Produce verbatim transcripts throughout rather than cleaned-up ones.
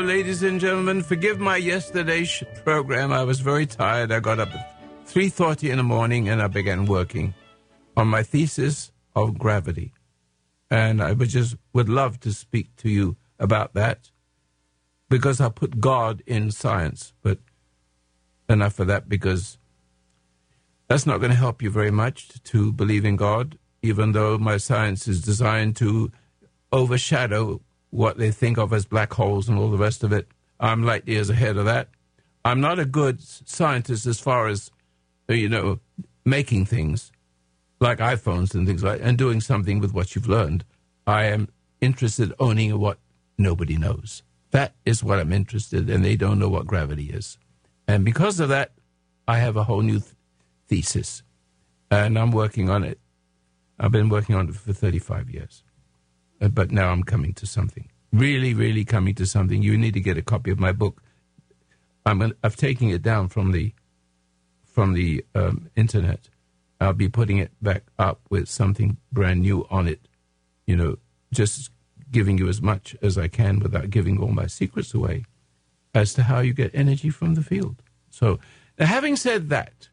ladies and gentlemen, forgive my yesterday's program. I was very tired. I got up at three thirty in the morning and I began working on my thesis of gravity. And I would just would love to speak to you about that because I put God in science. But enough of that, because that's not going to help you very much to believe in God, even though my science is designed to overshadow what they think of as black holes and all the rest of it. I'm light years ahead of that. I'm not a good scientist as far as, you know, making things like iPhones and things like that, and doing something with what you've learned. I am interested in owning what nobody knows. That is what I'm interested in, and they don't know what gravity is. And because of that, I have a whole new th- thesis, and I'm working on it. I've been working on it for thirty-five years. But now I'm coming to something. Really, really coming to something. You need to get a copy of my book. I'm gonna, I've taken it down from the from the um, internet. I'll be putting it back up with something brand new on it. You know, just giving you as much as I can without giving all my secrets away as to how you get energy from the field. So, now having said that,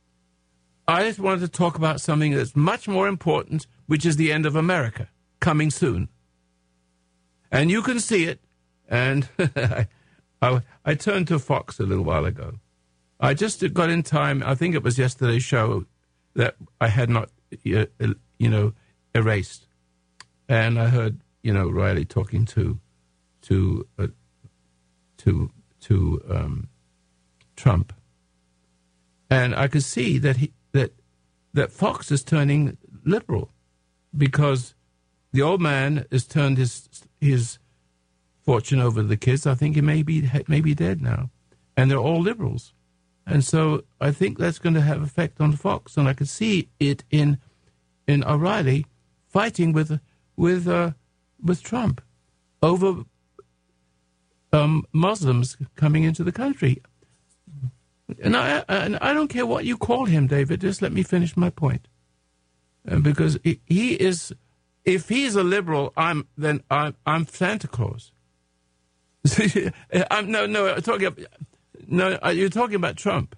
I just wanted to talk about something that's much more important, which is the end of America. Coming soon. And you can see it. And I, I, I turned to Fox a little while ago. I just got in time, I think it was yesterday's show, that I had not, you know, erased. And I heard, you know, Riley talking to to uh, to to um, Trump. And I could see that he that that Fox is turning liberal because the old man has turned his his fortune over to the kids. I think he may be, may be dead now. And they're all liberals. And so I think that's going to have effect on Fox. And I could see it in in O'Reilly fighting with with uh, with Trump over um, Muslims coming into the country. And I, and I don't care what you call him, David. Just let me finish my point. Uh, because he, he is... If he's a liberal, I'm then I'm I'm Santa Claus. I'm no no I'm talking about, no you're talking about Trump.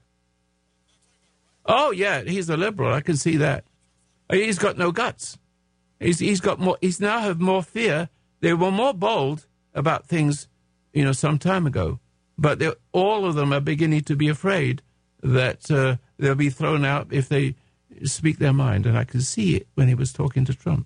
Oh yeah, he's a liberal. I can see that. He's got no guts. He's he's got more. He's now have more fear. They were more bold about things, you know, some time ago, but all of them are beginning to be afraid that uh, they'll be thrown out if they speak their mind. And I could see it when he was talking to Trump.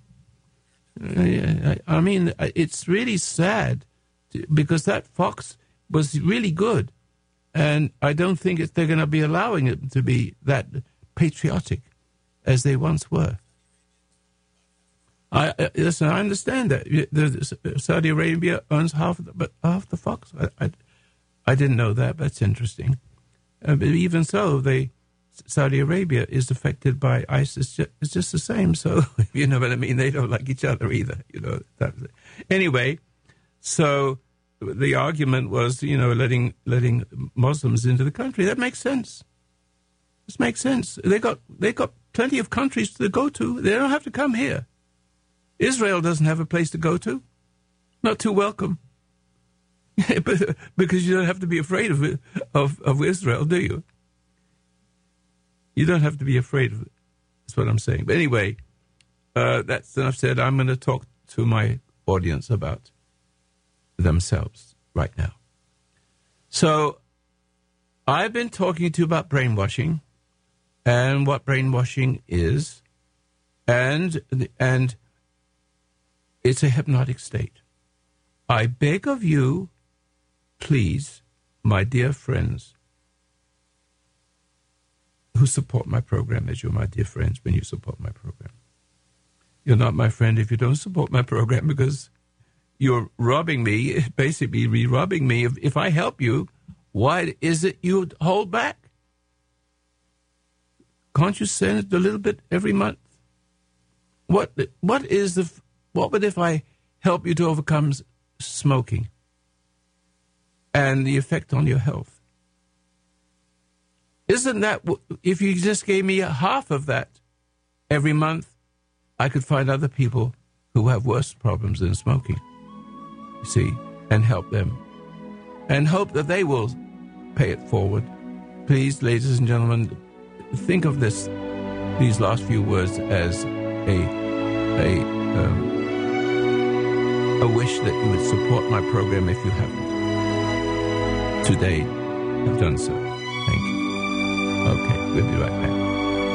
I mean, it's really sad because that Fox was really good, and I don't think it, they're going to be allowing it to be that patriotic as they once were. I listen. I understand that the, Saudi Arabia owns half of the, but half the Fox. I, I, I didn't know that. But that's interesting. Uh, but even so, they. Saudi Arabia is affected by ISIS. It's just the same. So, you know what I mean? They don't like each other either, you know. Anyway, so the argument was, you know, letting letting Muslims into the country. That makes sense. This makes sense. They got they got plenty of countries to go to. They don't have to come here. Israel doesn't have a place to go to. Not too welcome. Because you don't have to be afraid of it, of, of Israel, do you? You don't have to be afraid of it. That's what I'm saying. But anyway, uh, that's enough said. I'm going to talk to my audience about themselves right now. So I've been talking to you about brainwashing and what brainwashing is, and and it's a hypnotic state. I beg of you, please, my dear friends, who support my program, as you're my dear friends when you support my program. You're not my friend if you don't support my program, because you're robbing me, basically re-robbing me. If, if I help you, why is it you hold back? Can't you send a little bit every month? What what is the what would if I help you to overcome smoking and the effect on your health? Isn't that, if you just gave me half of that every month, I could find other people who have worse problems than smoking, you see, and help them. and hope that they will pay it forward. Please, ladies and gentlemen, think of this, these last few words as a a um, a wish that you would support my program if you haven't. Today, have done so. Thank you. Okay, we'll be right back.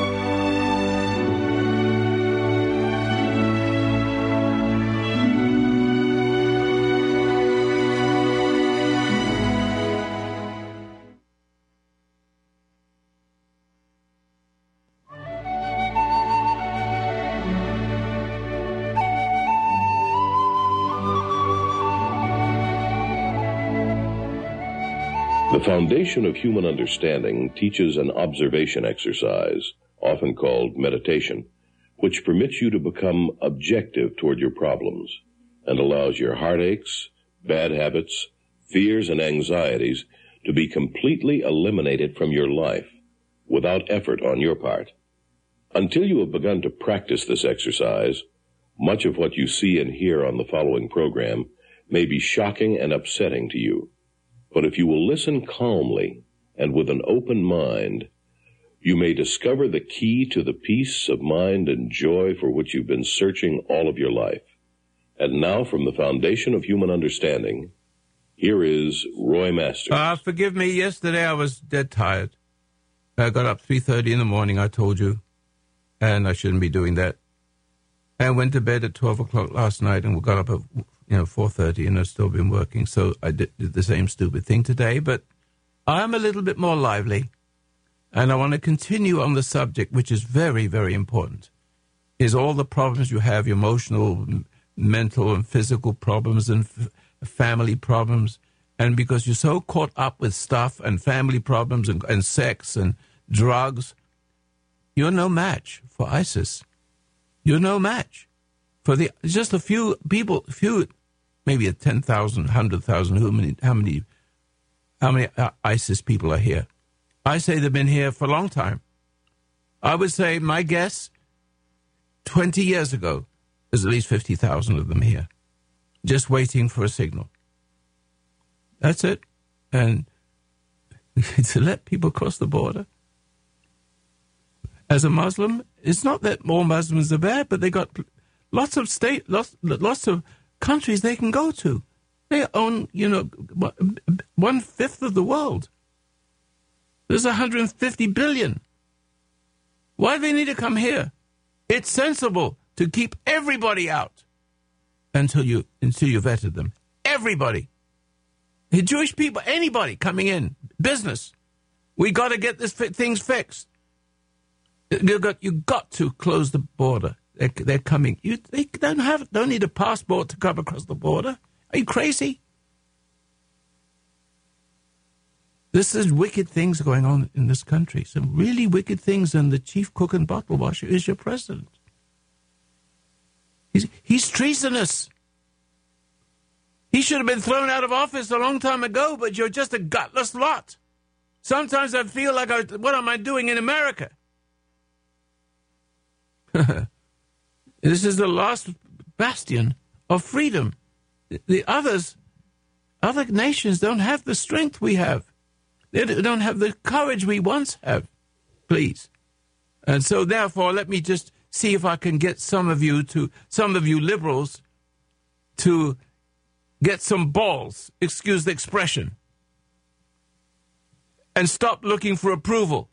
The foundation of human understanding teaches an observation exercise, often called meditation, which permits you to become objective toward your problems and allows your heartaches, bad habits, fears, and anxieties to be completely eliminated from your life without effort on your part. Until you have begun to practice this exercise, much of what you see and hear on the following program may be shocking and upsetting to you. But if you will listen calmly and with an open mind, you may discover the key to the peace of mind and joy for which you've been searching all of your life. And now, from the foundation of human understanding, here is Roy Masters. Uh, forgive me, yesterday I was dead tired. I got up three thirty in the morning, I told you, and I shouldn't be doing that. I went to bed at twelve o'clock last night and we got up at you know, four thirty, and I've still been working, so I did, did the same stupid thing today, but I'm a little bit more lively, and I want to continue on the subject, which is very, very important, is all the problems you have, your emotional, mental, and physical problems, and f- family problems, and because you're so caught up with stuff, and family problems, and, and sex, and drugs, you're no match for ISIS. You're no match for the, just a few people, few, maybe a ten thousand, one hundred thousand, how many, how many, how many ISIS people are here? I say they've been here for a long time. I would say, my guess, twenty years ago, there's at least fifty thousand of them here, just waiting for a signal. That's it. And to let people cross the border, as a Muslim, it's not that all Muslims are bad, but they got lots of state, lots, lots of countries they can go to. They own, you know, one-fifth of the world. There's one hundred fifty billion. Why do they need to come here? It's sensible to keep everybody out until you until you vetted them. Everybody. The Jewish people, anybody coming in, business. We got to get this things fixed. You got you got to close the border. They're, they're coming. You they don't have don't need a passport to come across the border. Are you crazy? This is wicked things going on in this country. Some really wicked things, and the chief cook and bottle washer is your president. He's, he's treasonous. He should have been thrown out of office a long time ago, but you're just a gutless lot. Sometimes I feel like, I, what am I doing in America? This is the last bastion of freedom. The others, other nations don't have the strength we have. They don't have the courage we once have. Please. And so therefore, let me just see if I can get some of you to, some of you liberals, to get some balls, excuse the expression, and stop looking for approval.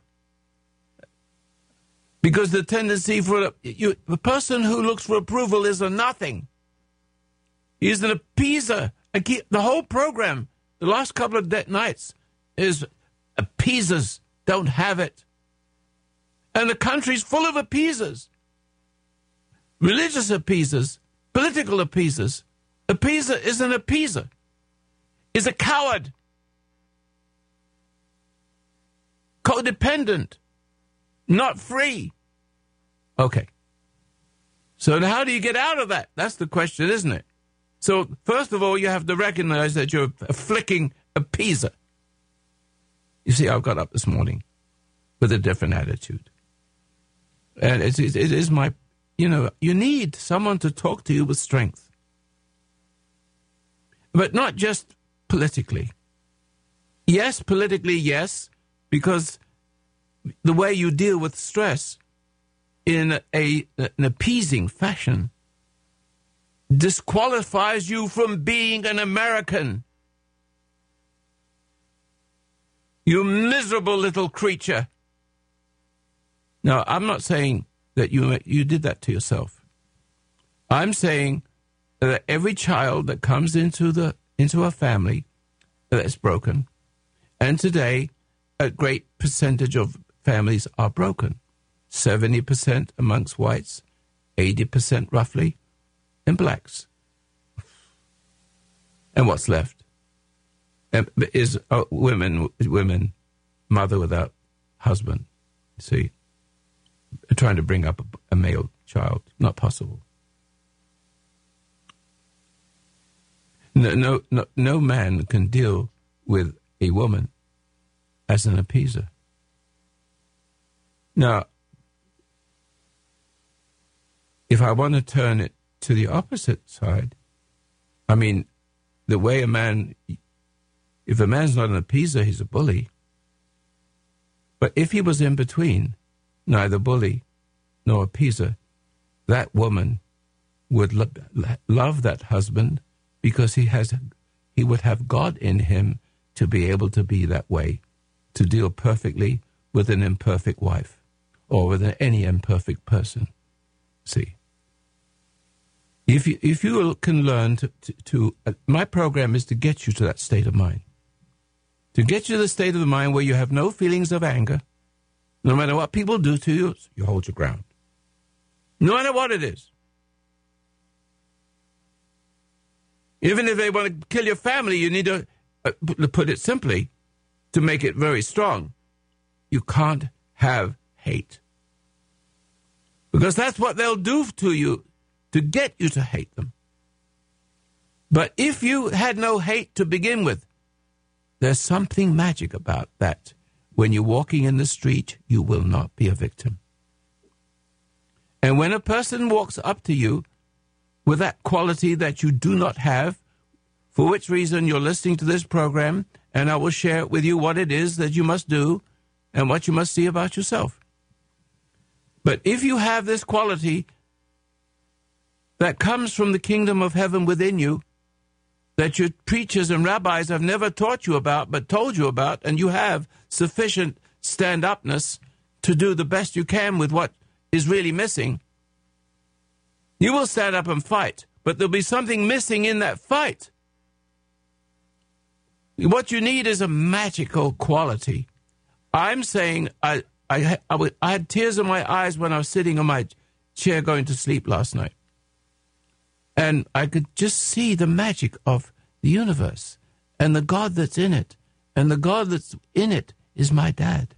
Because the tendency for you, the person who looks for approval is a nothing. He's an appeaser. And keep, the whole program, the last couple of de- nights, is appeasers don't have it. And the country's full of appeasers. Religious appeasers, political appeasers. Appeaser is an appeaser. Is a coward. Codependent. Not free. Okay. So how do you get out of that? That's the question, isn't it? So first of all, you have to recognize that you're a flicking appeaser. You see, I got up this morning with a different attitude. And it is, it is my, you know, you need someone to talk to you with strength. But not just politically. Yes, politically, yes, because the way you deal with stress in a, an appeasing fashion disqualifies you from being an American. You miserable little creature. Now, I'm not saying that you you did that to yourself. I'm saying that every child that comes into the into a family that's broken, and today a great percentage of families are broken, seventy percent amongst whites, eighty percent roughly in blacks. And what's left is uh, women, women, mother without husband. See, trying to bring up a, a male child, not possible. No, no, no, no man can deal with a woman as an appeaser. Now, if I want to turn it to the opposite side, I mean, the way a man, if a man's not an appeaser, he's a bully. But if he was in between, neither bully nor appeaser, that woman would lo- love that husband because he has, he would have God in him to be able to be that way, to deal perfectly with an imperfect wife or with any imperfect person. See, if you if you can learn to, to, to uh, my program is to get you to that state of mind, to get you to the state of the mind where you have no feelings of anger, no matter what people do to you, you hold your ground, no matter what it is. Even if they want to kill your family, you need to, uh, to put it simply, to make it very strong. You can't have hate. Because that's what they'll do to you, to get you to hate them. But if you had no hate to begin with, there's something magic about that. When you're walking in the street, you will not be a victim. And when a person walks up to you with that quality that you do not have, for which reason you're listening to this program, and I will share with you what it is that you must do and what you must see about yourself. But if you have this quality that comes from the kingdom of heaven within you, that your preachers and rabbis have never taught you about, but told you about, and you have sufficient stand-upness to do the best you can with what is really missing, you will stand up and fight, but there'll be something missing in that fight. What you need is a magical quality. I'm saying I, I, I, would, I had tears in my eyes when I was sitting on my chair going to sleep last night. And I could just see the magic of the universe and the God that's in it. And the God that's in it is my dad.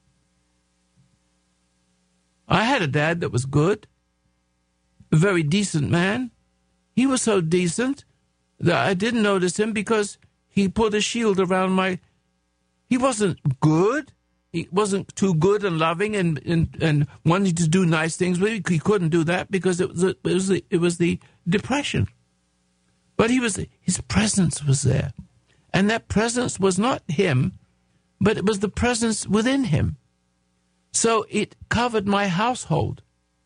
I had a dad that was good, a very decent man. He was so decent that I didn't notice him because he put a shield around my... He wasn't good. He wasn't too good and loving and, and, and wanted to do nice things with me. He couldn't do that because it was, a, it was, the, it was the depression. But he was his presence was there. And that presence was not him, but it was the presence within him. So it covered my household.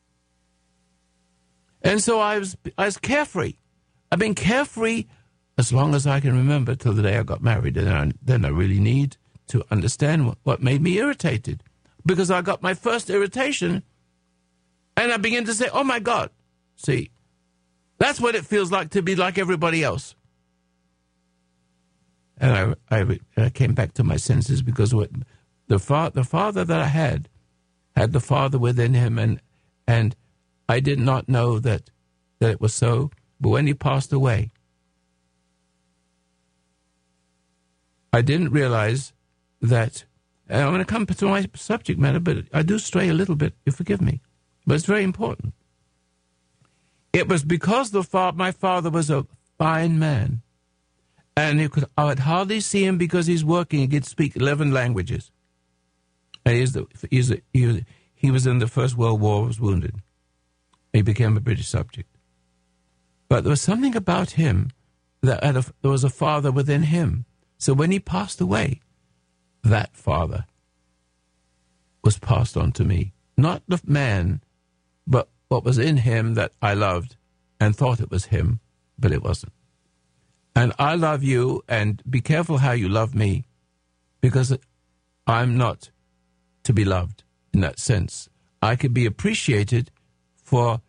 And so I was I was carefree. I've been carefree as long as I can remember, till the day I got married. And I, then I really need to understand what, what made me irritated. Because I got my first irritation, and I began to say, oh, my God. See, that's what it feels like to be like everybody else. And I, I, I came back to my senses because what the, fa- the father that I had, had the Father within him, and and I did not know that that it was so. But when he passed away, I didn't realize that, and I'm going to come to my subject matter, but I do stray a little bit, you forgive me, but it's very important. It was because the fa- my father was a fine man, and it could, I would hardly see him because he's working. He could speak eleven languages. And he's the, he's the, he, was, he was in the First World War, was wounded. He became a British subject. But there was something about him that had a, there was a father within him. So when he passed away, that Father was passed on to me. Not the man, but what was in him that I loved and thought it was him, but it wasn't. And I love you, and be careful how you love me, because I'm not to be loved in that sense. I could be appreciated for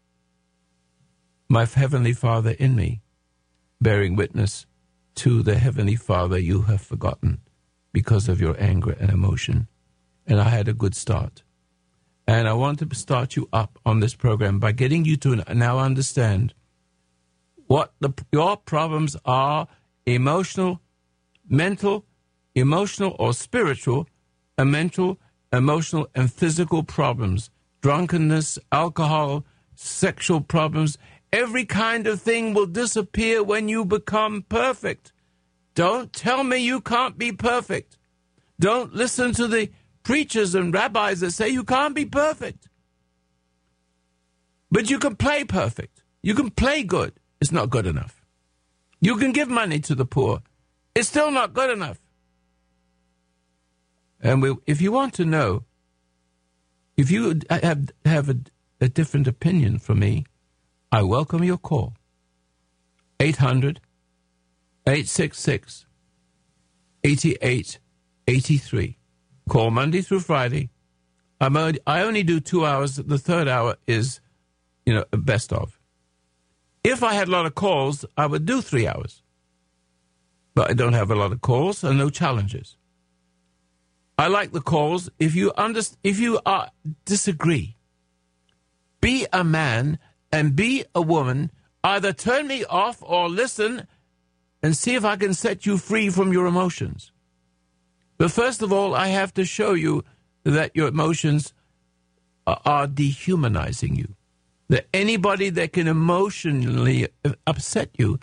my Heavenly Father in me, bearing witness to the Heavenly Father you have forgotten because of your anger and emotion. And I had a good start. And I want to start you up on this program by getting you to now understand what the, your problems are, emotional, mental, emotional or spiritual, and mental, emotional, and physical problems, drunkenness, alcohol, sexual problems. Every kind of thing will disappear when you become perfect. Don't tell me you can't be perfect. Don't listen to the preachers and rabbis that say you can't be perfect. But you can play perfect. You can play good. It's not good enough. You can give money to the poor. It's still not good enough. And we, if you want to know, if you have, have a, a different opinion from me, I welcome your call. eight hundred, eight six six, eight eight eight three. Call Monday through Friday. I'm only, I only do two hours. The third hour is, you know, best of. If I had a lot of calls, I would do three hours. But I don't have a lot of calls and no challenges. I like the calls. If you under, if you are, disagree, be a man and be a woman. Either turn me off or listen and see if I can set you free from your emotions. But first of all, I have to show you that your emotions are, are dehumanizing you. That anybody that can emotionally upset you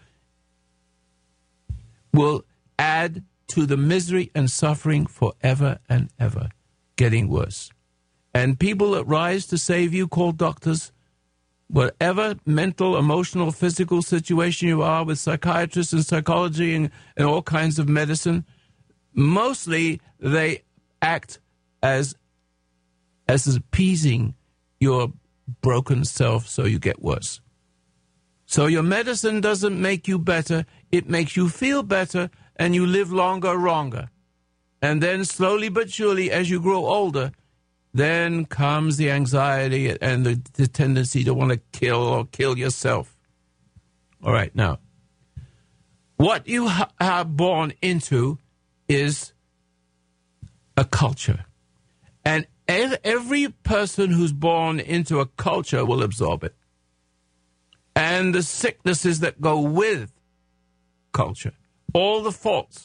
will add to the misery and suffering forever and ever, getting worse. And people that rise to save you, called doctors, whatever mental, emotional, physical situation you are with psychiatrists and psychology and, and all kinds of medicine, mostly they act as, as appeasing your broken self so you get worse. So your medicine doesn't make you better. It makes you feel better and you live longer, longer. And then slowly but surely, as you grow older, then comes the anxiety and the, the tendency to want to kill or kill yourself. All right, now, what you ha- are born into is a culture. And ev- every person who's born into a culture will absorb it. And the sicknesses that go with culture, all the faults.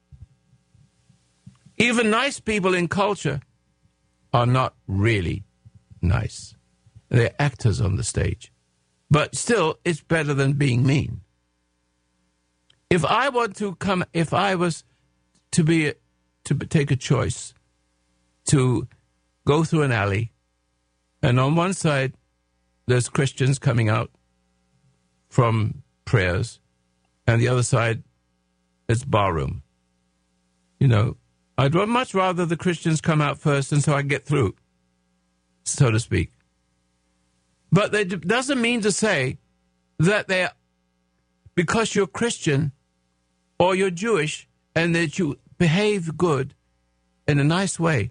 Even nice people in culture are not really nice. They're actors on the stage. But still, it's better than being mean. If I were to come, if I was to be, to take a choice to go through an alley, and on one side, there's Christians coming out from prayers, and the other side, it's barroom. You know, I'd much rather the Christians come out first and so I get through, so to speak. But that doesn't mean to say that they're, because you're Christian or you're Jewish and that you behave good in a nice way,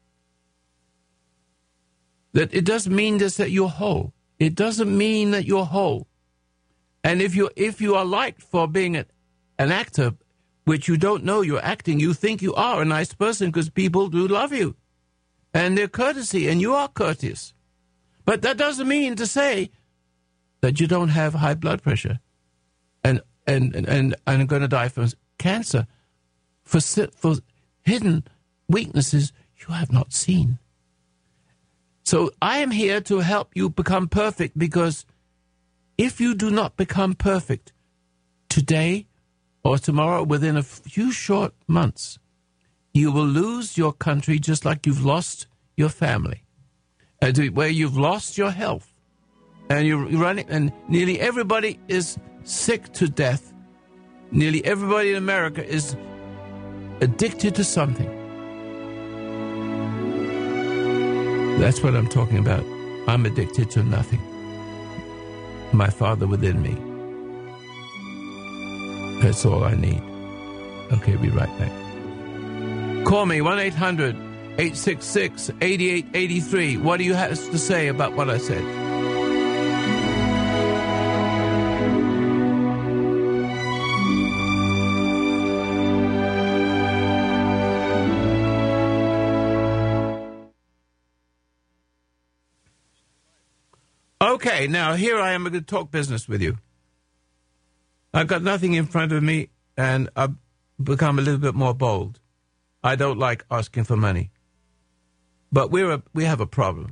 that it doesn't mean just that you're whole. It doesn't mean that you're whole. And if you if you are liked for being a, an actor, which you don't know you're acting, you think you are a nice person because people do love you. And they're courtesy, and you are courteous. But that doesn't mean to say that you don't have high blood pressure and and and, and, and are going to die from cancer, for, for hidden weaknesses you have not seen. So I am here to help you become perfect, because if you do not become perfect today or tomorrow, within a few short months, you will lose your country just like you've lost your family, and where you've lost your health, and you're running, and nearly everybody is sick to death. Nearly everybody in America is addicted to something. That's what I'm talking about. I'm addicted to nothing. My Father within me. That's all I need. Okay, be right back. Call me, one eight hundred eight six six eight eight eight three. What do you have to say about what I said? Okay, now here I am going to talk business with you. I've got nothing in front of me, and I've become a little bit more bold. I don't like asking for money. But we're a, we have a problem.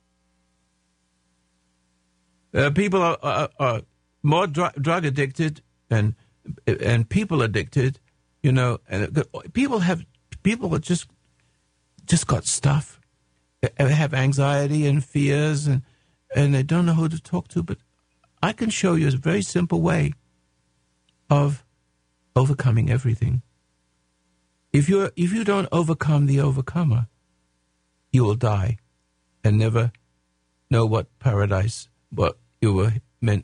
Uh, people are, are, are more dr- drug addicted and and people addicted, you know. And people have people are just just got stuff. They have anxiety and fears, and and they don't know who to talk to. But I can show you a very simple way of overcoming everything. If you if you don't overcome the overcomer, you will die and never know what paradise, what you were meant,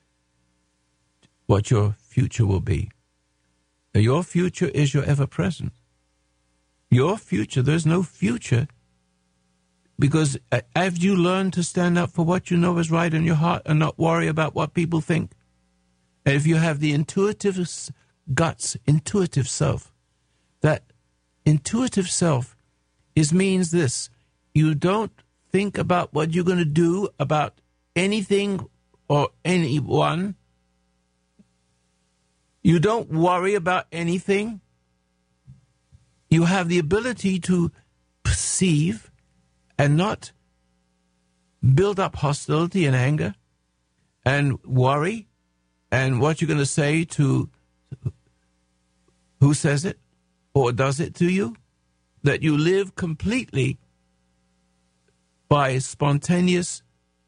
what your future will be. Now, your future is your ever present. Your future, there's no future, because as you learn to stand up for what you know is right in your heart and not worry about what people think, and if you have the intuitive guts, intuitive self, that intuitive self is means this: you don't think about what you're going to do about anything or anyone. You don't worry about anything. You have the ability to perceive and not build up hostility and anger and worry and what you're going to say to who says it or does it to you. That you live completely by spontaneous.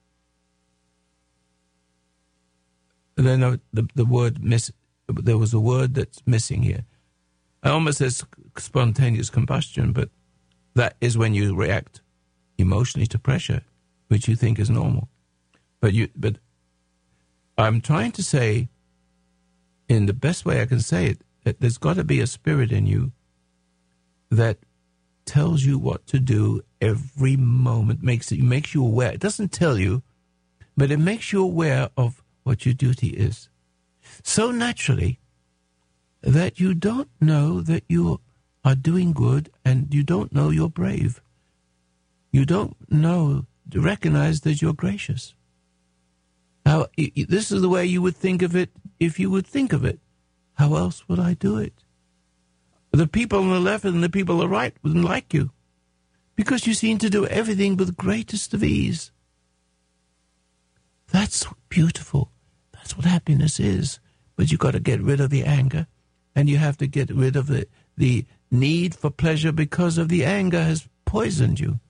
Then the, the, the word miss. There was a word that's missing here. I almost says spontaneous combustion, but that is when you react emotionally to pressure, which you think is normal. But you, but I'm trying to say, in the best way I can say it, that there's got to be a spirit in you that tells you what to do every moment, makes it makes you aware. It doesn't tell you, but it makes you aware of what your duty is. So naturally that you don't know that you are doing good and you don't know you're brave. You don't know to recognize that you're gracious. How this is the way you would think of it if you would think of it. How else would I do it? The people on the left and the people on the right wouldn't like you because you seem to do everything with greatest of ease. That's beautiful. That's what happiness is. But you've got to get rid of the anger, and you have to get rid of the, the need for pleasure because of the anger has poisoned you.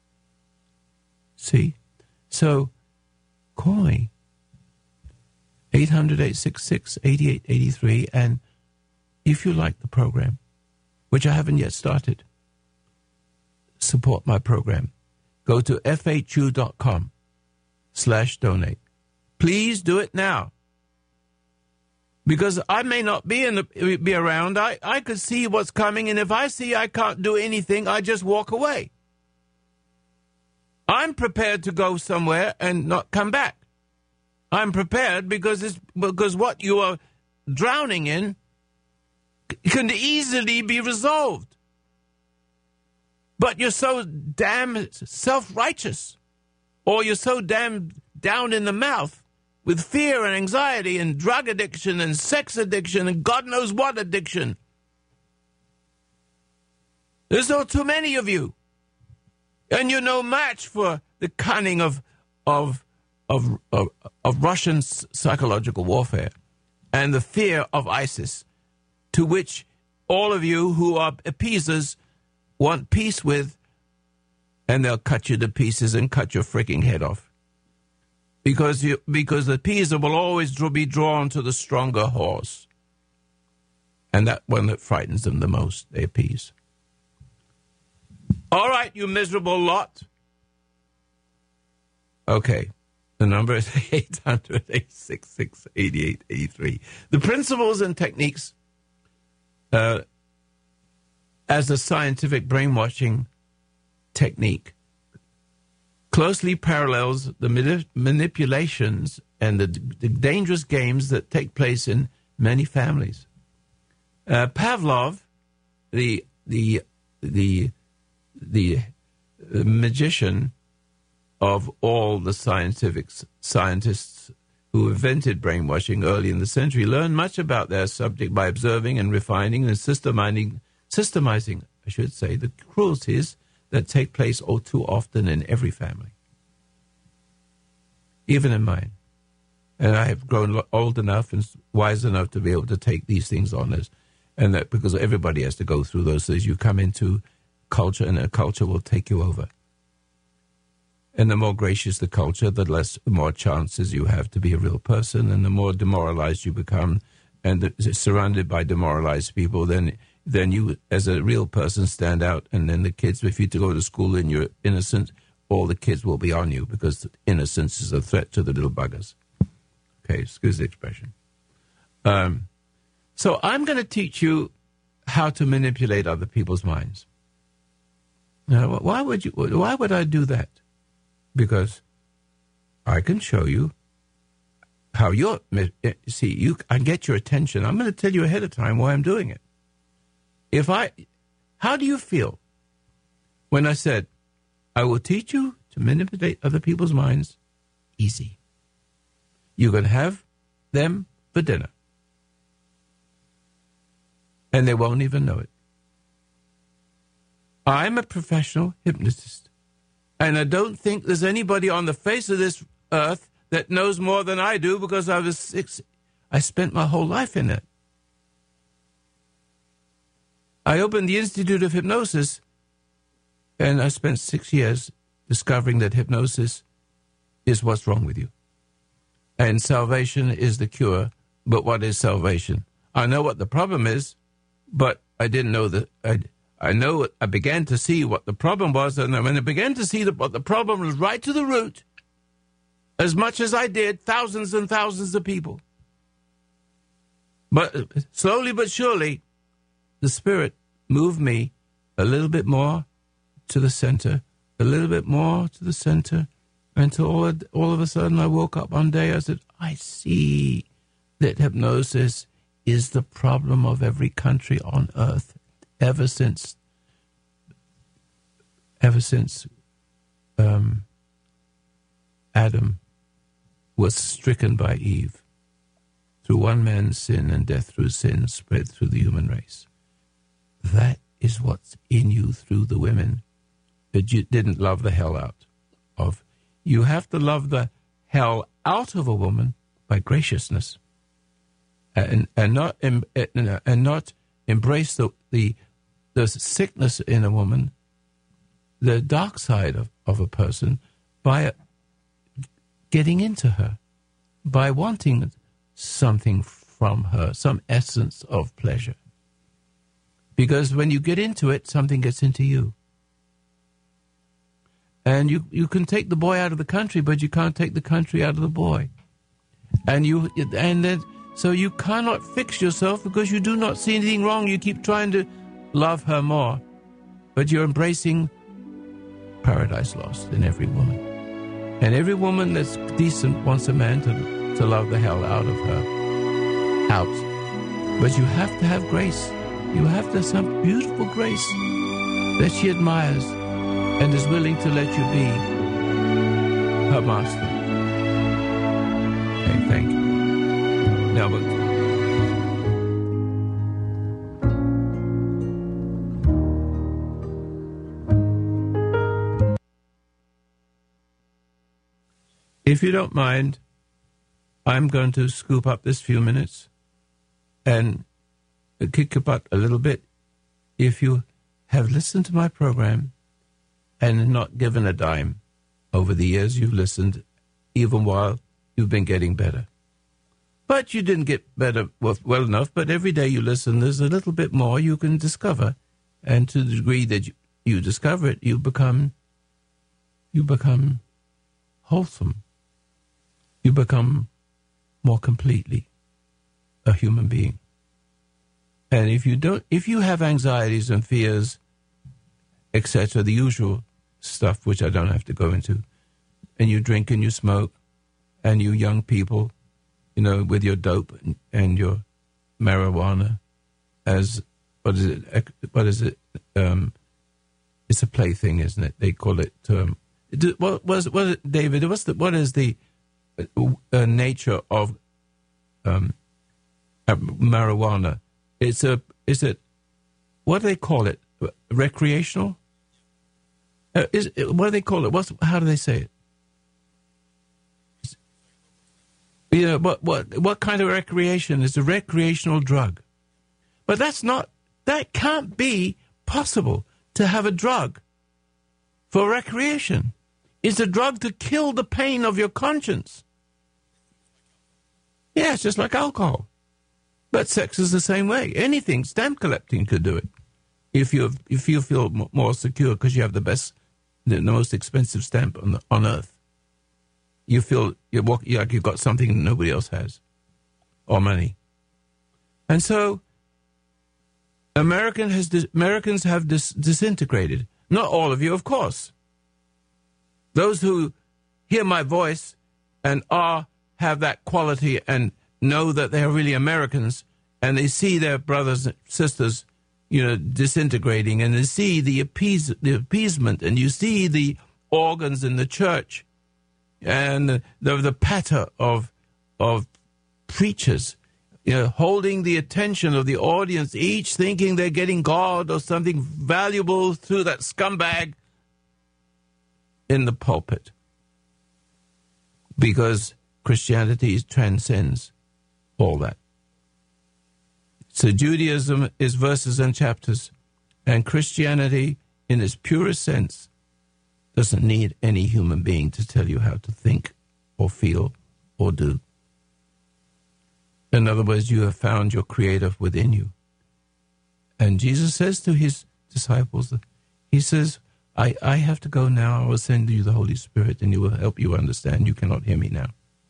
See? So, call me. eight hundred, eight six six, eight eight eight three, and if you like the program, which I haven't yet started, support my program. Go to fhu.com slash donate. Please do it now. Because I may not be in the, be around. I, I could see what's coming, and if I see I can't do anything, I just walk away. I'm prepared to go somewhere and not come back. I'm prepared because it's because what you are drowning in can easily be resolved. But you're so damn self-righteous, or you're so damn down in the mouth with fear and anxiety and drug addiction and sex addiction and God knows what addiction. There's no too many of you. And you're no match for the cunning of of of of, of Russian psychological warfare and the fear of ISIS, to which all of you who are appeasers want peace with, and they'll cut you to pieces and cut your freaking head off. Because you, because the appeaser will always be drawn to the stronger horse. And that one that frightens them the most, they appease. All right, you miserable lot. Okay. The number is eight hundred, eight six six, eight eight eight three. The principles and techniques uh, as a scientific brainwashing technique closely parallels the manip- manipulations and the, the dangerous games that take place in many families. Uh, Pavlov, the the the the magician of all the scientific scientists who invented brainwashing early in the century, learned much about their subject by observing and refining and systemizing, systemizing, I should say, the cruelties that take place all too often in every family, even in mine. And I have grown old enough and wise enough to be able to take these things on as, and that because everybody has to go through those things. You come into culture, and a culture will take you over. And the more gracious the culture, the less, the more chances you have to be a real person, and the more demoralized you become, and the, surrounded by demoralized people, then then you, as a real person, stand out. And then the kids, if you go to school and you're innocent, all the kids will be on you because innocence is a threat to the little buggers. Okay, excuse the expression. Um, so I'm going to teach you how to manipulate other people's minds. Now, why would you? Why would I do that? Because I can show you how you're, see, you, I get your attention. I'm going to tell you ahead of time why I'm doing it. If I, how do you feel when I said, I will teach you to manipulate other people's minds? Easy. You're going to have them for dinner. And they won't even know it. I'm a professional hypnotist. And I don't think there's anybody on the face of this earth that knows more than I do because I was six. I spent my whole life in it. I opened the Institute of Hypnosis, and I spent six years discovering that hypnosis is what's wrong with you. And salvation is the cure. But what is salvation? I know what the problem is, but I didn't know that. I, I know, I began to see what the problem was, and when I began to see that what the problem was right to the root, as much as I did, thousands and thousands of people. But slowly but surely, the Spirit moved me a little bit more to the center, a little bit more to the center, until all of, all of a sudden I woke up one day, I said, I see that hypnosis is the problem of every country on earth. Ever since, ever since um, Adam was stricken by Eve, through one man's sin and death through sin spread through the human race. That is what's in you through the women that you didn't love the hell out of. You have to love the hell out of a woman by graciousness, and and not and not embrace the the. the sickness in a woman, the dark side of, of a person, by getting into her, by wanting something from her, some essence of pleasure. Because when you get into it, something gets into you. And you, you can take the boy out of the country, but you can't take the country out of the boy. And you and then so you cannot fix yourself because you do not see anything wrong. You keep trying to love her more, but you're embracing paradise lost in every woman. And every woman that's decent wants a man to, to love the hell out of her. Out. But you have to have grace. You have to have some beautiful grace that she admires and is willing to let you be her master. Okay, thank you. Now, but if you don't mind, I'm going to scoop up this few minutes and kick your butt a little bit. If you have listened to my program and not given a dime over the years you've listened, even while you've been getting better. But you didn't get better well enough, but every day you listen, there's a little bit more you can discover. And to the degree that you, you discover it, you become, you become wholesome, you become more completely a human being. And if you don't, if you have anxieties and fears, et cetera, the usual stuff which I don't have to go into, and you drink and you smoke, and you young people, you know, with your dope and, and your marijuana, as what is it? What is it? Um, it's a plaything, isn't it? They call it. Um, what was what is it, David? What's the what is the uh, nature of um, uh, marijuana? It's a. Is it? What do they call it? Recreational? Uh, is what do they call it? What's how do they say it? You know, what what what kind of recreation is a recreational drug? But that's not. That can't be possible to have a drug for recreation. It's a drug to kill the pain of your conscience. Yeah, it's just like alcohol. But sex is the same way. Anything, stamp collecting could do it. If you if you feel more secure because you have the best, the, the most expensive stamp on the, on earth, you feel you walk like you've got something nobody else has, or money. And so, American has dis, Americans have dis, disintegrated. Not all of you, of course. Those who hear my voice and are have that quality and know that they are really Americans, and they see their brothers and sisters, you know, disintegrating, and they see the appease, the appeasement, and you see the organs in the church, and the the, the patter of of preachers, you know, holding the attention of the audience, each thinking they're getting God or something valuable through that scumbag in the pulpit, because Christianity transcends all that. So Judaism is verses and chapters, and Christianity, in its purest sense, doesn't need any human being to tell you how to think or feel or do. In other words, you have found your Creator within you. And Jesus says to his disciples, he says, I, I have to go now. I will send you the Holy Spirit, and he will help you understand. You cannot hear me now.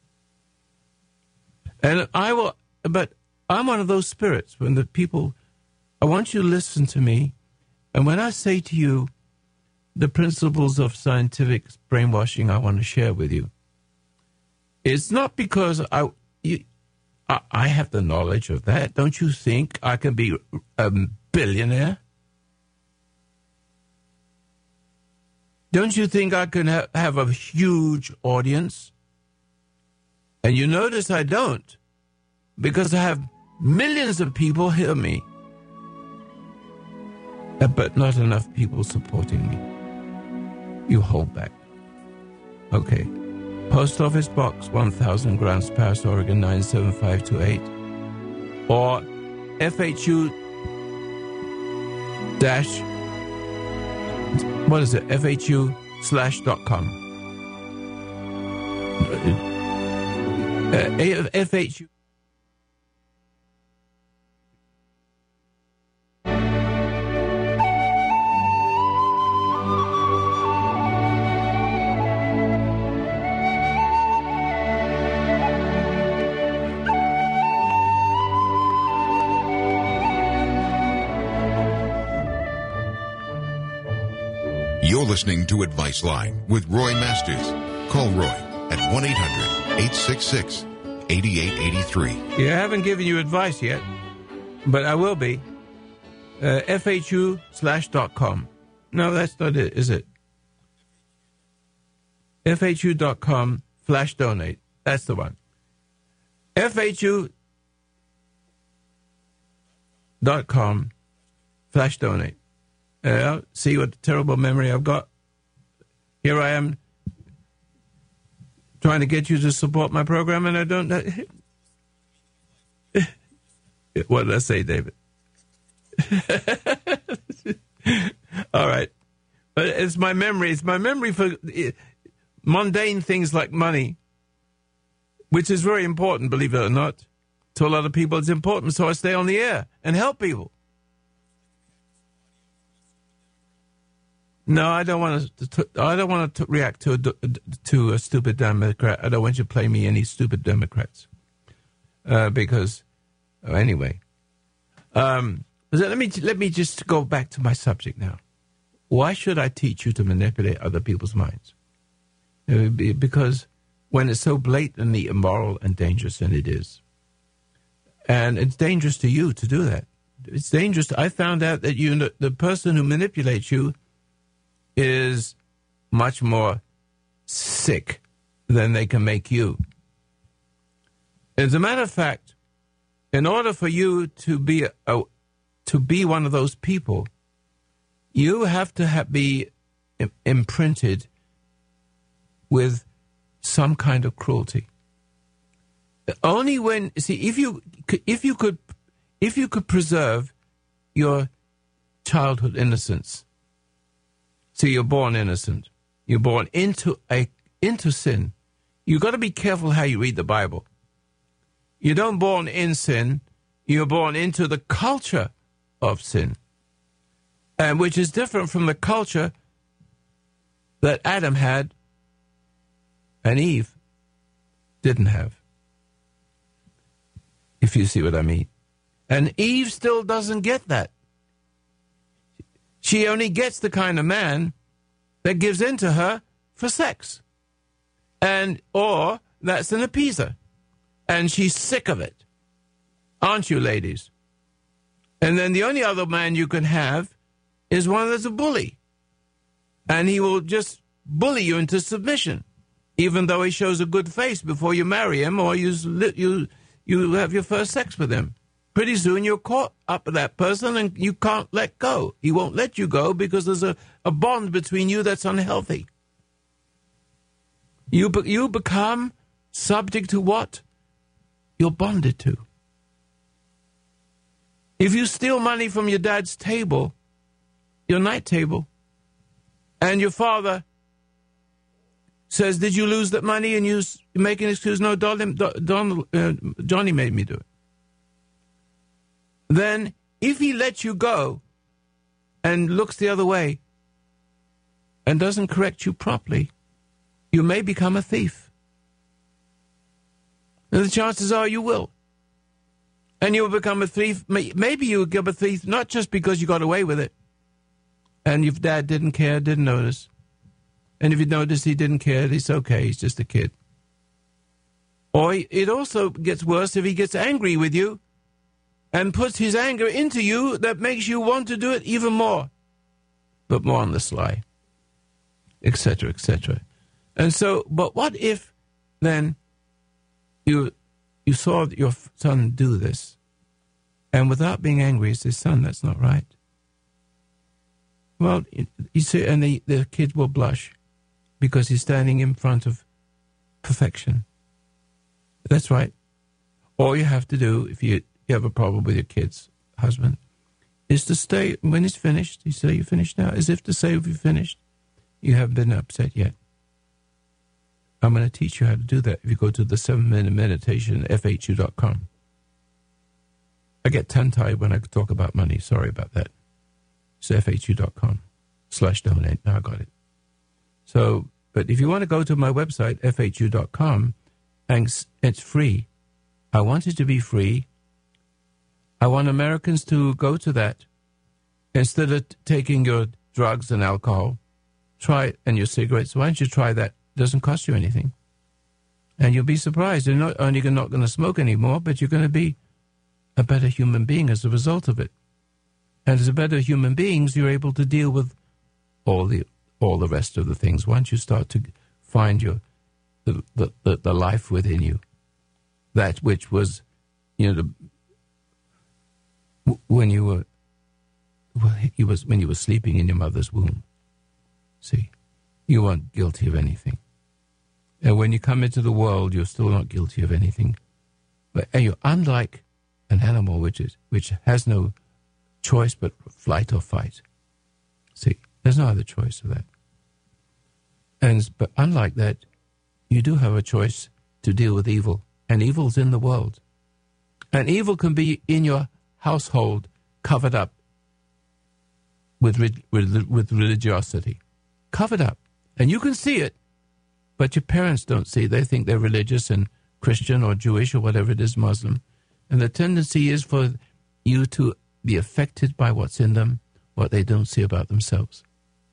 And I will, but I'm one of those spirits when the people, I want you to listen to me. And when I say to you the principles of scientific brainwashing I want to share with you, it's not because I, you, I, I have the knowledge of that. Don't you think I can be a billionaire? Don't you think I can ha- have a huge audience? And you notice I don't, because I have millions of people hear me, but not enough people supporting me. You hold back. Okay. Post Office Box one thousand, Grants Pass, Oregon nine seven five two eight, or F H U dash, what is it, F H U slash dot com. Uh, F H U. You're listening to Advice Line with Roy Masters. Call Roy at one eight hundred eight six six eight eight eight three. Yeah, I haven't given you advice yet, but I will be. Uh, F H U slash dot com. No, that's not it, is it? F H U dot com flash donate. That's the one. F H U dot com flash donate. Uh, see what terrible memory I've got. Here I am trying to get you to support my program, and I don't. What did I say, David? All right. But it's my memory. It's my memory for mundane things like money, which is very important, believe it or not. To a lot of people, it's important, so I stay on the air and help people. No, I don't want to. to I don't want to react to a, to a stupid Democrat. I don't want you to play me any stupid Democrats, uh, because oh, anyway. Um, let me let me just go back to my subject now. Why should I teach you to manipulate other people's minds? Uh, because when it's so blatantly immoral and dangerous, and it is, and it's dangerous to you to do that. It's dangerous. I found out that you, the person who manipulates you, is much more sick than they can make you. As a matter of fact, in order for you to be a, to be one of those people, you have to have, be imprinted with some kind of cruelty. Only when see if you if you could if you could preserve your childhood innocence. So you're born innocent. You're born into a into sin. You've got to be careful how you read the Bible. You don't born in sin. You're born into the culture of sin, and which is different from the culture that Adam had and Eve didn't have, if you see what I mean. And Eve still doesn't get that. She only gets the kind of man that gives in to her for sex. And, or that's an appeaser. And she's sick of it. Aren't you, ladies? And then the only other man you can have is one that's a bully. And he will just bully you into submission, even though he shows a good face before you marry him or you you you have your first sex with him. Pretty soon you're caught up with that person and you can't let go. He won't let you go because there's a, a bond between you that's unhealthy. You, be, you become subject to what you're bonded to. If you steal money from your dad's table, your night table, and your father says, did you lose that money? And you make an excuse, no, Don, Don, uh, Johnny made me do it. Then if he lets you go and looks the other way and doesn't correct you properly, you may become a thief. And the chances are you will. And you will become a thief. Maybe you will become a thief not just because you got away with it and your dad didn't care, didn't notice. And if you notice he didn't care, it's okay, he's just a kid. Or it also gets worse if he gets angry with you and puts his anger into you that makes you want to do it even more, but more on the sly, et cetera, et cetera. And so, but what if then you you saw your son do this, and without being angry, you say, son, that's not right. Well, you see, and the, the kid will blush because he's standing in front of perfection. That's right. All you have to do, if you you have a problem with your kid's husband, is to stay, when he's finished, you say, you finished now, as if to say, if you finished, you haven't been upset yet. I'm going to teach you how to do that if you go to the seven minute meditation, F H U dot com. I get tongue-tied when I talk about money. Sorry about that. It's F H U dot com slash donate. Now I got it. So, but if you want to go to my website, F H U dot com, and it's free. I want it to be free. I want Americans to go to that. Instead of t- taking your drugs and alcohol, try and your cigarettes. Why don't you try that? It doesn't cost you anything. And you'll be surprised. You're not only not going to smoke anymore, but you're going to be a better human being as a result of it. And as a better human beings, you're able to deal with all the all the rest of the things. Once you start to find your the the, the, the life within you, that which was, you know, the when you were, well, you was when you were sleeping in your mother's womb. See, you weren't guilty of anything, and when you come into the world, you're still not guilty of anything. But and you're unlike an animal, which is which has no choice but flight or fight. See, there's no other choice of that. And but unlike that, you do have a choice to deal with evil, and evil's in the world, and evil can be in your household, covered up, with, with, with religiosity. Covered up. And you can see it, but your parents don't see it. They think they're religious and Christian or Jewish or whatever it is, Muslim. And the tendency is for you to be affected by what's in them, what they don't see about themselves.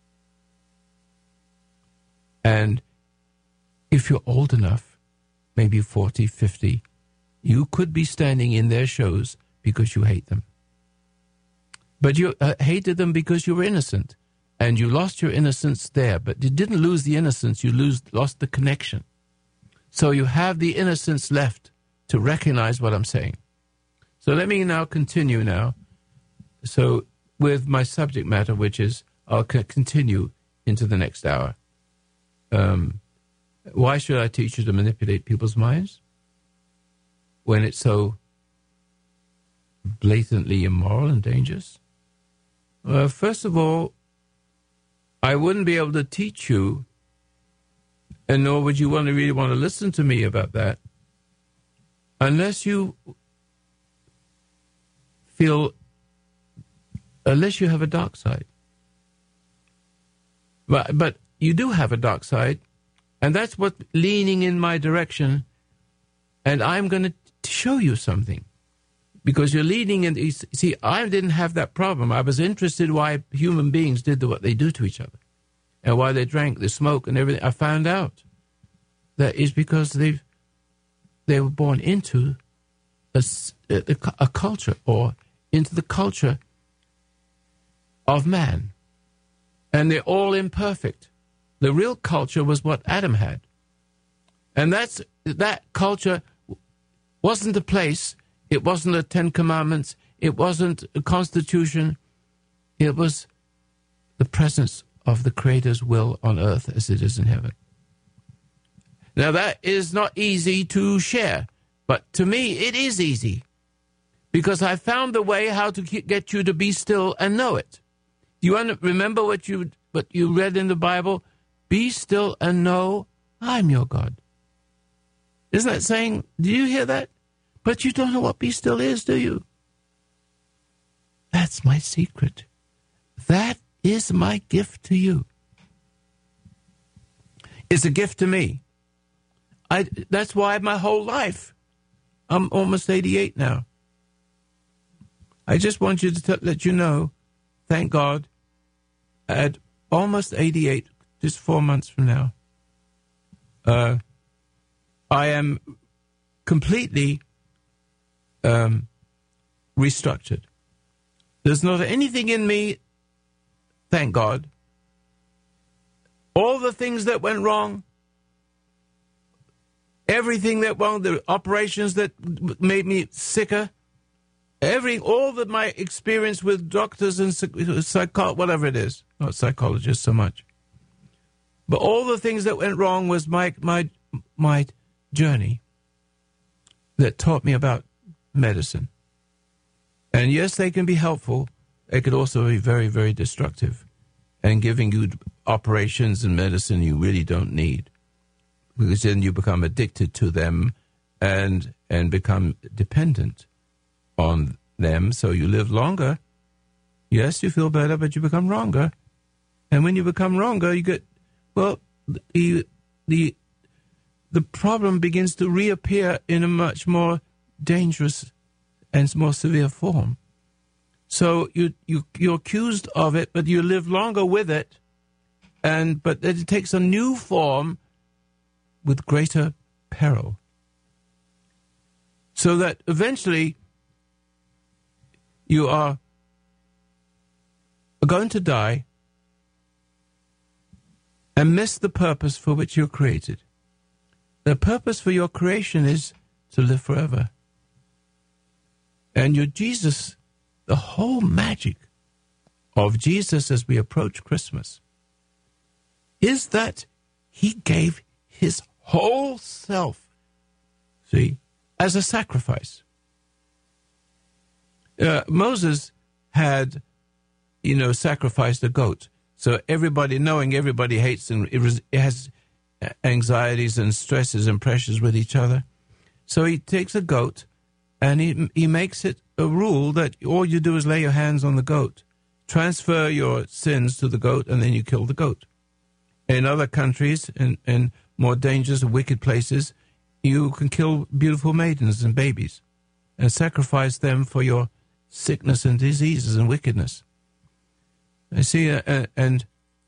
And if you're old enough, maybe forty, fifty, you could be standing in their shows because you hate them. But you uh, hated them because you were innocent. And you lost your innocence there. But you didn't lose the innocence, you lose, lost the connection. So you have the innocence left to recognize what I'm saying. So let me now continue now. So with my subject matter, which is, I'll c- continue into the next hour. Um, why should I teach you to manipulate people's minds when it's so blatantly immoral and dangerous? Well, first of all, I wouldn't be able to teach you, and nor would you want to really want to listen to me about that, unless you feel, unless you have a dark side. But, but you do have a dark side, and that's what leaning in my direction, and I'm going to show you something. Because you're leading in, you see, I didn't have that problem. I was interested why human beings did what they do to each other. And why they drank, they smoked and everything. I found out that is because they they were born into a, a, a culture, or into the culture of man. And they're all imperfect. The real culture was what Adam had. And that's that culture wasn't a place. It wasn't the Ten Commandments. It wasn't a constitution. It was the presence of the Creator's will on earth as it is in heaven. Now, that is not easy to share, but to me, it is easy, because I found the way how to get you to be still and know it. Do you want to remember what you, what you read in the Bible? Be still and know I'm your God. Isn't that saying, do you hear that? But you don't know what be still is, do you? That's my secret. That is my gift to you. It's a gift to me. I, that's why my whole life, I'm almost eighty-eight now. I just want you to t- let you know, thank God, at almost eighty-eight, just four months from now, uh, I am completely Um, restructured. There's not anything in me, thank God. All the things that went wrong, everything that went wrong, the operations that made me sicker, every all that my experience with doctors and psycho, whatever it is, not psychologists so much, but all the things that went wrong was my my my journey that taught me about medicine. And yes, they can be helpful. They could also be very, very destructive, and giving you operations and medicine you really don't need, because then you become addicted to them and and become dependent on them. So you live longer. Yes, you feel better, but you become wronger. And when you become wronger, you get, well, the the the problem begins to reappear in a much more dangerous and more severe form. So you, you, you're accused of it, but you live longer with it, and but it takes a new form with greater peril. So that eventually you are going to die and miss the purpose for which you're created. The purpose for your creation is to live forever. And your Jesus, the whole magic of Jesus as we approach Christmas, is that he gave his whole self, see, as a sacrifice. Uh, Moses had, you know, sacrificed a goat. So everybody, knowing everybody hates and it, was, it has anxieties and stresses and pressures with each other. So he takes a goat and he, he makes it a rule that all you do is lay your hands on the goat. transfer your sins to the goat, and then you kill the goat. In other countries, in, in more dangerous and wicked places, you can kill beautiful maidens and babies and sacrifice them for your sickness and diseases and wickedness. I see, uh, and,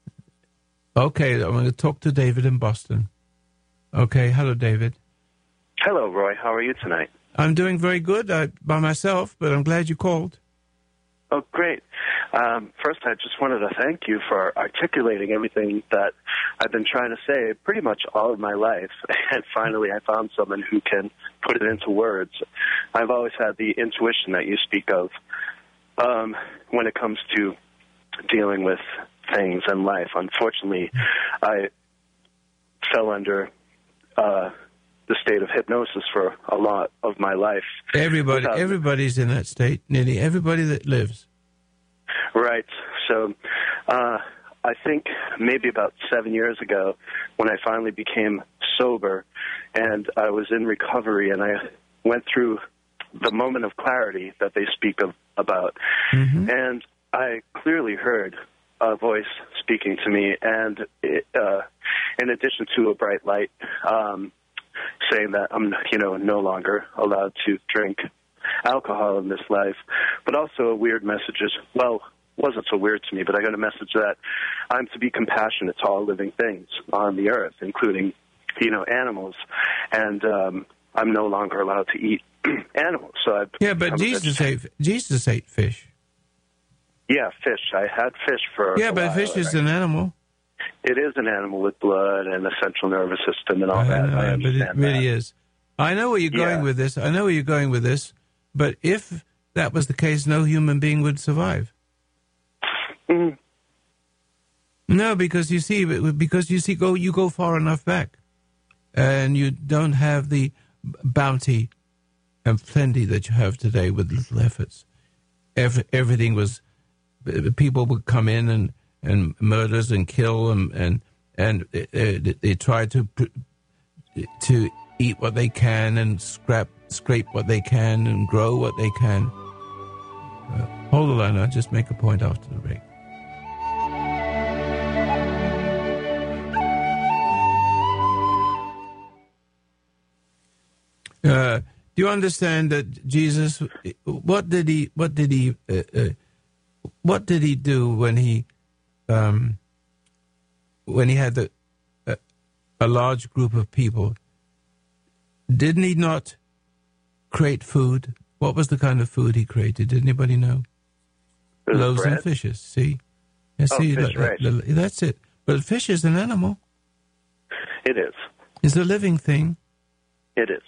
okay, I'm going to talk to David in Boston. Okay, hello, David. Hello, Roy. How are you tonight? I'm doing very good uh, by myself, but I'm glad you called. Oh, great. Um, first, I just wanted to thank you for articulating everything that I've been trying to say pretty much all of my life. And finally, I found someone who can put it into words. I've always had the intuition that you speak of um, when it comes to dealing with things in life. Unfortunately, I fell under uh, the state of hypnosis for a lot of my life. Everybody, without... everybody's in that state. Nearly everybody that lives. Right. So uh, I think maybe about seven years ago when I finally became sober and I was in recovery and I went through the moment of clarity that they speak of, about. Mm-hmm. And I clearly heard a voice speaking to me, and it, uh, in addition to a bright light um, saying that I'm, you know, no longer allowed to drink alcohol in this life, but also a weird message is, well, wasn't so weird to me, but I got a message that I'm to be compassionate to all living things on the earth, including, you know, animals, and um, I'm no longer allowed to eat animals. So I've yeah, but Jesus ate Jesus ate fish. Yeah, fish. I had fish for yeah, a but while, fish is right? an animal. It is an animal with blood and a central nervous system and all I that. know, I understand but it really that. is. I know where you're going Yeah. with this. I know where you're going with this. But if that was the case, no human being would survive. Mm. No, because you see, because you see, go you go far enough back, and you don't have the bounty and plenty that you have today with little efforts. Every, everything was, people would come in and, and murders and kill and and and they, they try to to eat what they can and scrap scrape what they can and grow what they can. Uh, hold the line, I'll just make a point after the break. Uh, do you understand that Jesus? What did he? What did he? Uh, uh, what did he do when he, um, when he had the, uh, a large group of people? Didn't he not create food? What was the kind of food he created? Did anybody know? Loaves bread? and fishes. See, yeah, Oh, see, fish, that- right. that- that's it. But fish is an animal. It is. It's a living thing. It is.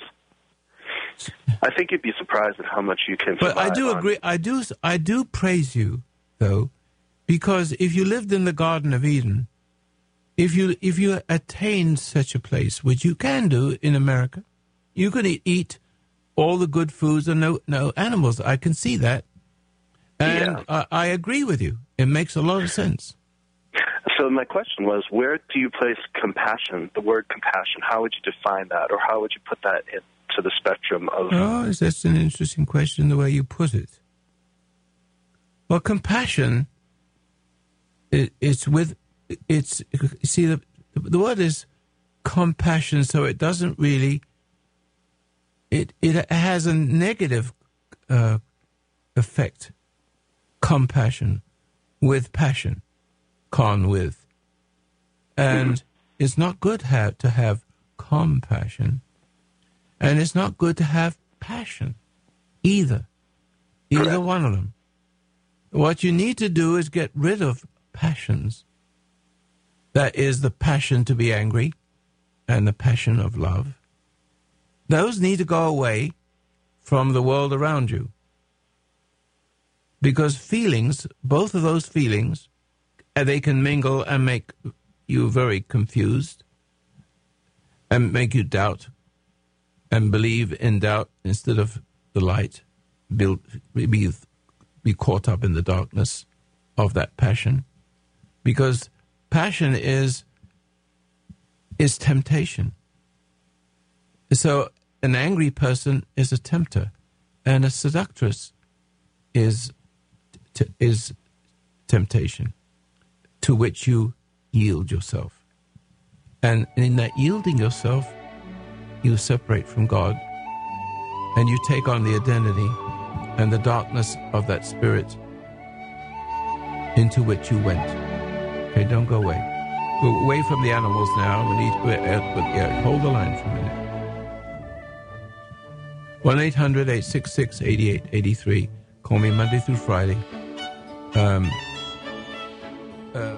I think you'd be surprised at how much you can But I survive do on. agree. I do. I do praise you, though, because if you lived in the Garden of Eden, if you if you attained such a place, which you can do in America, you can eat, eat all the good foods and no no animals. I can see that, and Yeah. I, I agree with you. It makes a lot of sense. So my question was, where do you place compassion, the word compassion? How would you define that, or how would you put that into the spectrum of... Oh, that's an interesting question, the way you put it. Well, compassion, it, it's with, it's, you see, the, the word is compassion, so it doesn't really, it, it has a negative uh, effect, compassion, with passion, con with. And mm-hmm. It's not good have, to have compassion. And it's not good to have passion either. Either Correct. one of them. What you need to do is get rid of passions. That is the passion to be angry and the passion of love. Those need to go away from the world around you. Because feelings, both of those feelings, they can mingle and make you very confused and make you doubt and believe in doubt instead of the light, be, be, be caught up in the darkness of that passion. Because passion is, is temptation. So an angry person is a tempter, and a seductress is, t- is temptation to which you yield yourself. And in that yielding yourself, you separate from God and you take on the identity and the darkness of that spirit into which you went. Okay, don't go away. Go away from the animals now. We need to uh, yeah, hold the line for a minute. one eight hundred, eight six six, eight eight eight three. Call me Monday through Friday. Um, uh,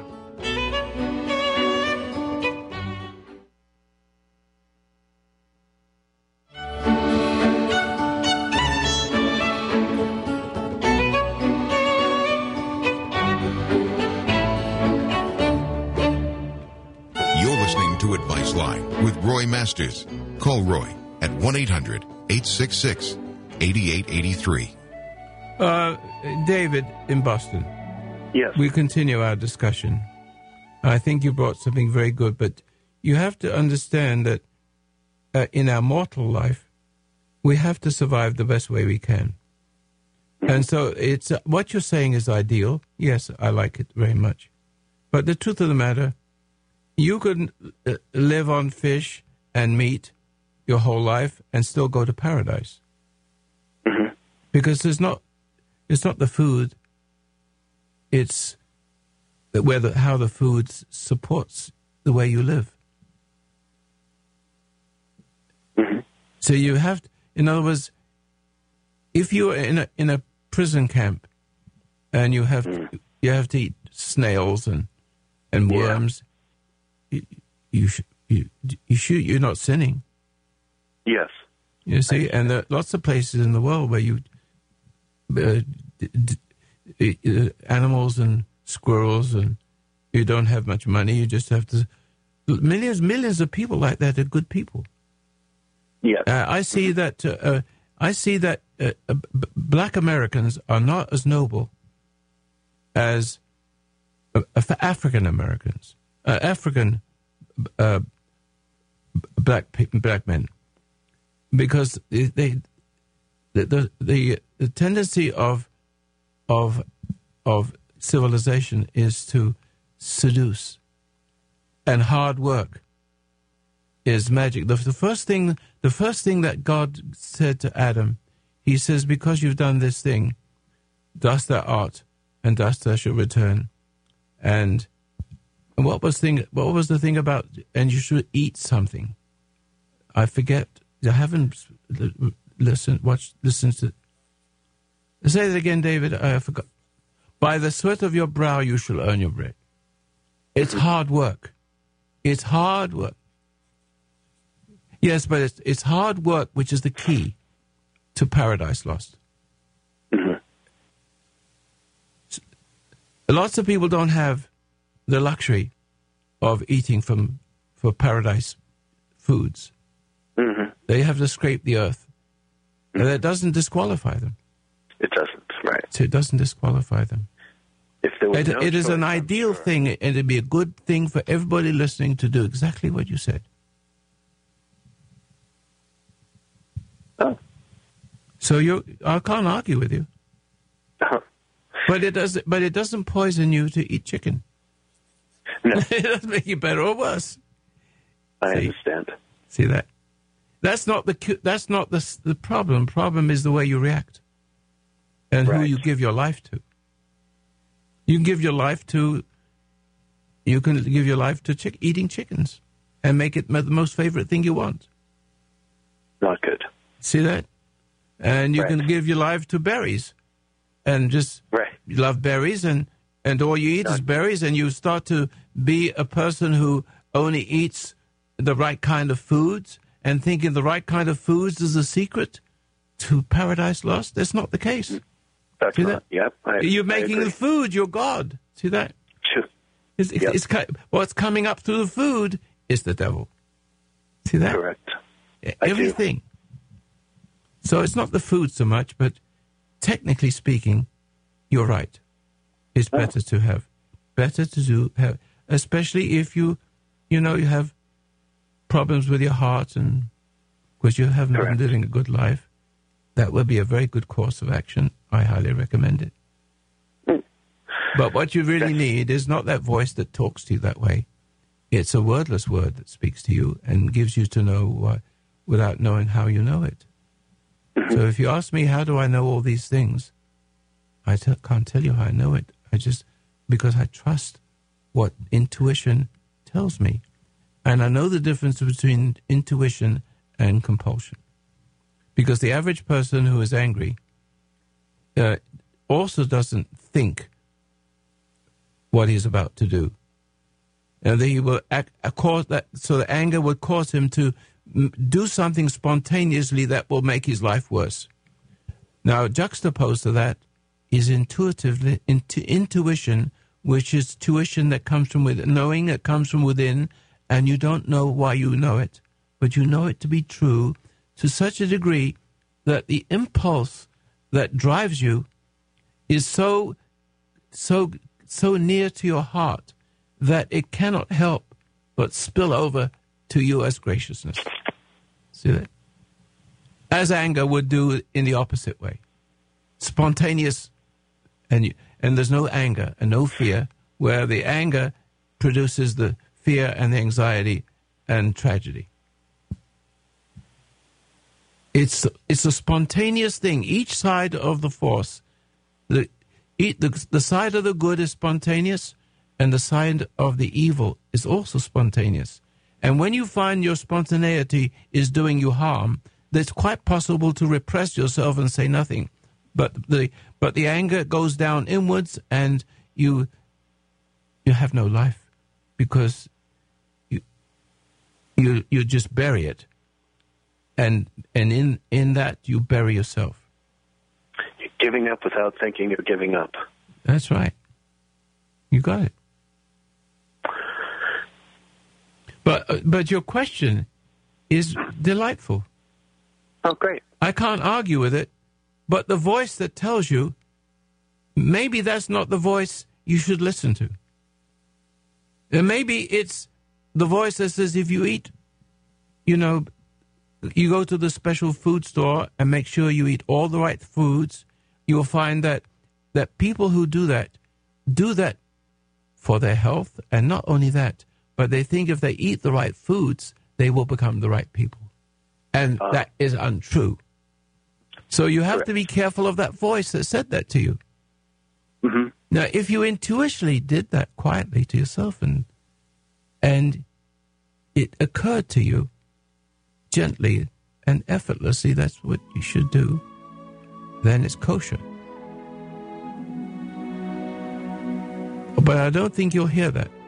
To Advice Line with Roy Masters. Call Roy at one eight hundred, eight six six, eight eight eight three. Uh, David in Boston. Yes. We continue our discussion. I think you brought something very good, but you have to understand that uh, in our mortal life, we have to survive the best way we can. Mm-hmm. And so it's uh, what you're saying is ideal. Yes, I like it very much. But the truth of the matter, you could uh, live on fish and meat your whole life and still go to paradise. Mm-hmm. Because it's not, it's not the food, it's where the, how the food supports the way you live. Mm-hmm. So you have, to, in other words, if you're in a in a prison camp and you have mm. to, you have to eat snails and and worms. Yeah. You you, you you shoot. You're not sinning. Yes. You see, and there are lots of places in the world where you uh, d- d- uh, animals and squirrels, and you don't have much money. You just have to. Millions, millions of people like that are good people. Yes. Uh, I see mm-hmm. that. Uh, uh, I see that uh, uh, b- black Americans are not as noble as uh, African Americans. Uh, African uh, black black men, because they, they the, the the tendency of of of civilization is to seduce, and hard work is magic. The, the first thing the first thing that God said to Adam, He says, because you've done this thing, dust thou art, and dust thou shalt return, and And what was thing? What was the thing about? And you should eat something. I forget. I haven't listened. Watched. Listened to. Say that again, David. I forgot. By the sweat of your brow you shall earn your bread. It's hard work. It's hard work. Yes, but it's it's hard work which is the key to paradise lost. Mm-hmm. Lots of people don't have the luxury of eating from for paradise foods. Mm-hmm. They have to scrape the earth. Mm-hmm. And that doesn't disqualify them. It doesn't, right. So it doesn't disqualify them. If there was it no it is choice, an I'm ideal sure. thing, and it'd be a good thing for everybody listening to do exactly what you said. Oh. So you, I can't argue with you. Uh-huh. But it does. But it doesn't poison you to eat chicken. No. It doesn't make you better or worse. I See? understand. See that? That's not the that's not the the problem. Problem is the way you react, and right. who you give your life to. You can give your life to. You can give your life to chick, eating chickens, and make it the most favorite thing you want. Not good. See that? And you right. can give your life to berries, and just right. you love berries, and and all you eat Not is berries, and you start to be a person who only eats the right kind of foods, and thinking the right kind of foods is the secret to paradise lost. That's not the case. That's See not. that? Yep. I, You're making the food your God. See that? Sure. It's, it's, Yep. it's, what's coming up through the food is the devil. See that? Correct. Everything. So it's not the food so much, but technically speaking, you're right. It's Oh. better to have, better to do, have, especially if you, you know, you have problems with your heart and because you haven't Correct. been living a good life. That would be a very good course of action. I highly recommend it. Mm. But what you really need is not that voice that talks to you that way. It's a wordless word that speaks to you and gives you to know uh, without knowing how you know it. Mm-hmm. So if you ask me, how do I know all these things? I t- can't tell you how I know it. I just, because I trust what intuition tells me. And I know the difference between intuition and compulsion. Because the average person who is angry uh, also doesn't think what he's about to do. And he will act, cause that, so the anger would cause him to m- do something spontaneously that will make his life worse. Now, juxtaposed to that is intuitively intu- intuition, which is tuition that comes from within, knowing that comes from within, and you don't know why you know it, but you know it to be true to such a degree that the impulse that drives you is so, so, so near to your heart that it cannot help but spill over to you as graciousness. See that? As anger would do in the opposite way. Spontaneous, and you, and there's no anger and no fear, where the anger produces the fear and the anxiety and tragedy. It's it's a spontaneous thing. Each side of the force, the, the, the side of the good is spontaneous, and the side of the evil is also spontaneous. And when you find your spontaneity is doing you harm, it's quite possible to repress yourself and say nothing. But the but the anger goes down inwards, and you you have no life, because you you you just bury it. And and in, in that, you bury yourself. You're giving up without thinking you're giving up. That's right. You got it. But uh, but your question is delightful. Oh, great. I can't argue with it, but the voice that tells you, maybe that's not the voice you should listen to. And maybe it's the voice that says if you eat, you know, you go to the special food store and make sure you eat all the right foods, you will find that, that people who do that, do that for their health, and not only that, but they think if they eat the right foods, they will become the right people. And uh, that is untrue. So you have correct. to be careful of that voice that said that to you. Mm-hmm. Now, if you intuitively did that quietly to yourself and and it occurred to you gently and effortlessly, that's what you should do, then it's kosher. But I don't think you'll hear that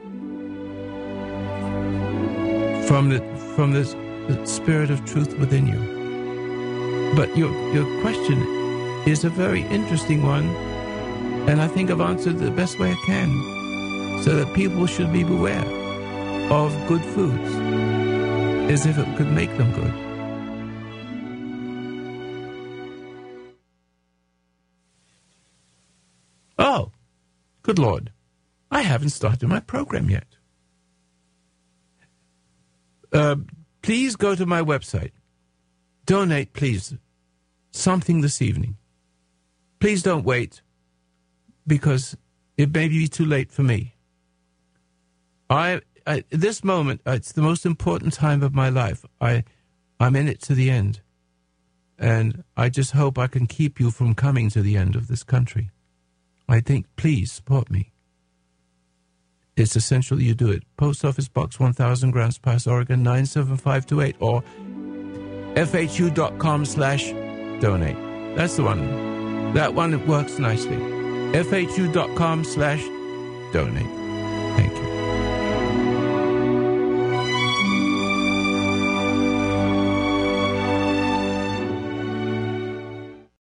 from the from this the spirit of truth within you. But your your question is a very interesting one, and I think I've answered the best way I can, so that people should be beware of good foods, as if it could make them good. Oh, good Lord, I haven't started my program yet. Uh, please go to my website. Donate, please, something this evening. Please don't wait, because it may be too late for me. I, I this moment, it's the most important time of my life. I, I'm in it to the end. And I just hope I can keep you from coming to the end of this country. I think, please support me. It's essential you do it. Post Office Box one thousand, Grants Pass, Oregon, nine seven five two eight, or fhu.com slash donate. That's the one. That one works nicely. fhu.com slash donate.